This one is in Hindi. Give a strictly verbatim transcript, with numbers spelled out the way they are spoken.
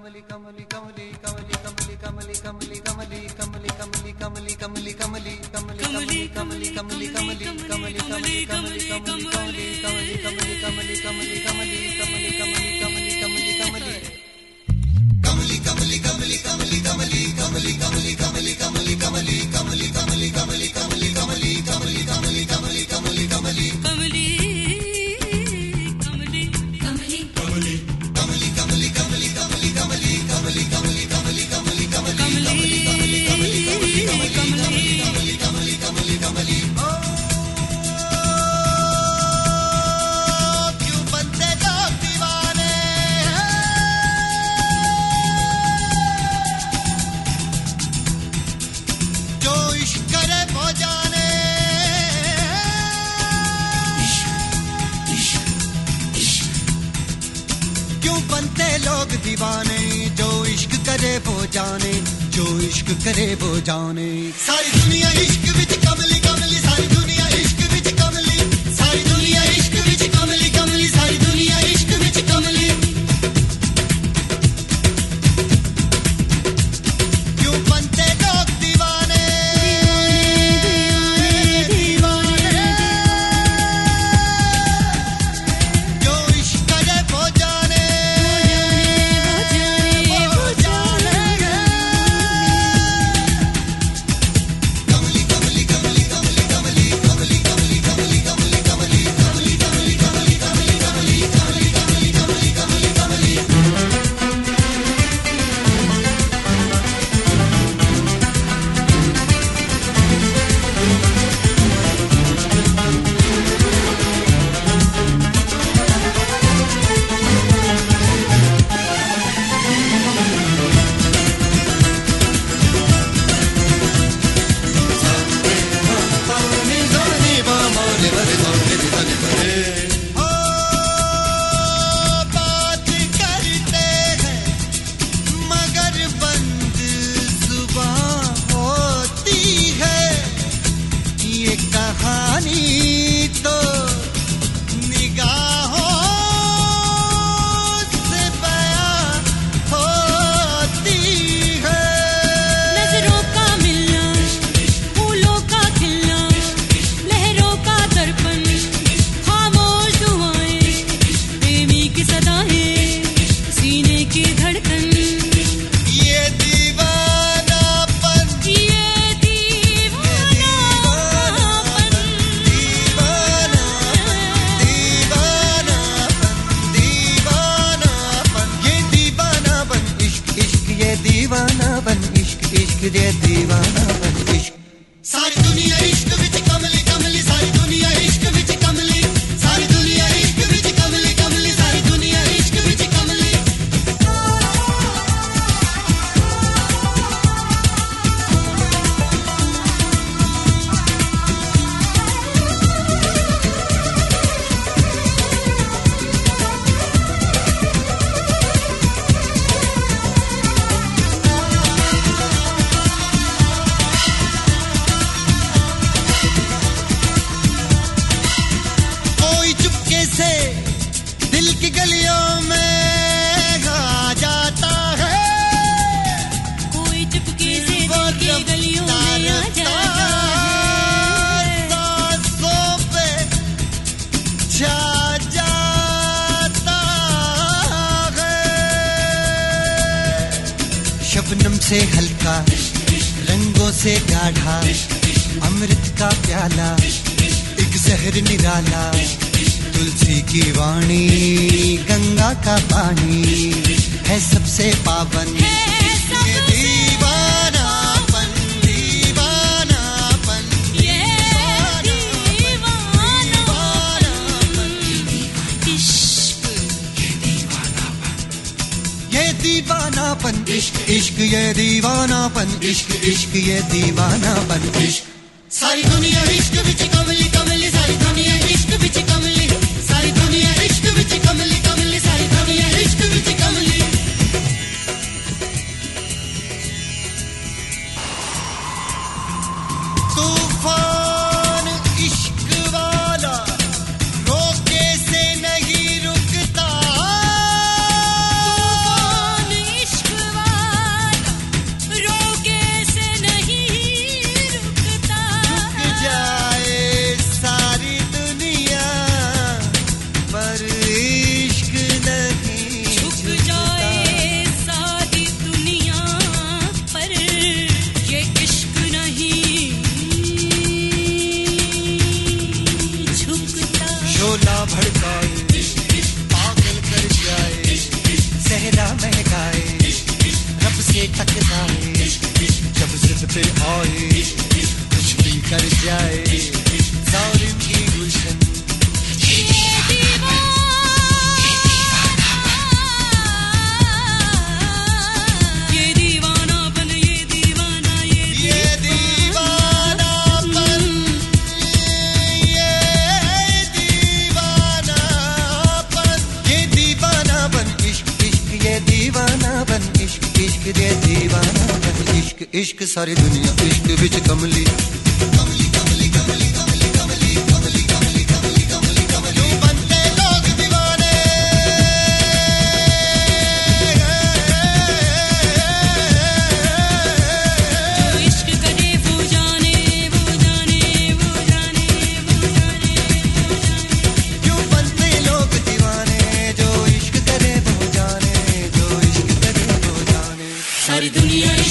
करे वो जाने सारी दुनिया इश्क विच कमली कमली सारी दुनिया इश्क विच कमली सारी दुनिया इश्क विच कमली कमली सारी दुनिया इश्क विच कमली क्यों बनते लोग दीवाने दीवाने जो इश्क करे वो जाने वो जाने शबनम से हल्का रंगों से गाढ़ा अमृत का प्याला एक जहर निराला तुलसी की वाणी गंगा का पानी है सबसे पावन ये दीवानापन दीवानापन ये दीवानापन इश्क ये दीवानापन इश्क इश्क ये दीवानापन इश्क इश्क ये दीवानापन इश्क सारी दुनिया इश्क विच कमली कमली सारी दुनिया इश्क विच कमली सारी दुनिया इश्क विच कमली कमली सारी दुनिया इश्क विच कमली तूफान इश्क वाला रोके से नहीं रुकता तूफान इश्क तक जाए, जब जिद पे आए कुछ भी कर जाए, जालिम की गुलशन ये दीवानापन, इश्क इश्क सारी दुनिया इश्क विच कमली, कमली कमली कमली कमली कमली कमली कमली कमली कमली कमली बनते लोग दीवाने, जो इश्क करे वो जाने वो जाने वो जाने वो जाने वो जाने, क्यों बनते लोग दीवाने, जो इश्क करे वो जाने, जो इश्क करे वो जाने, सारी दुनिया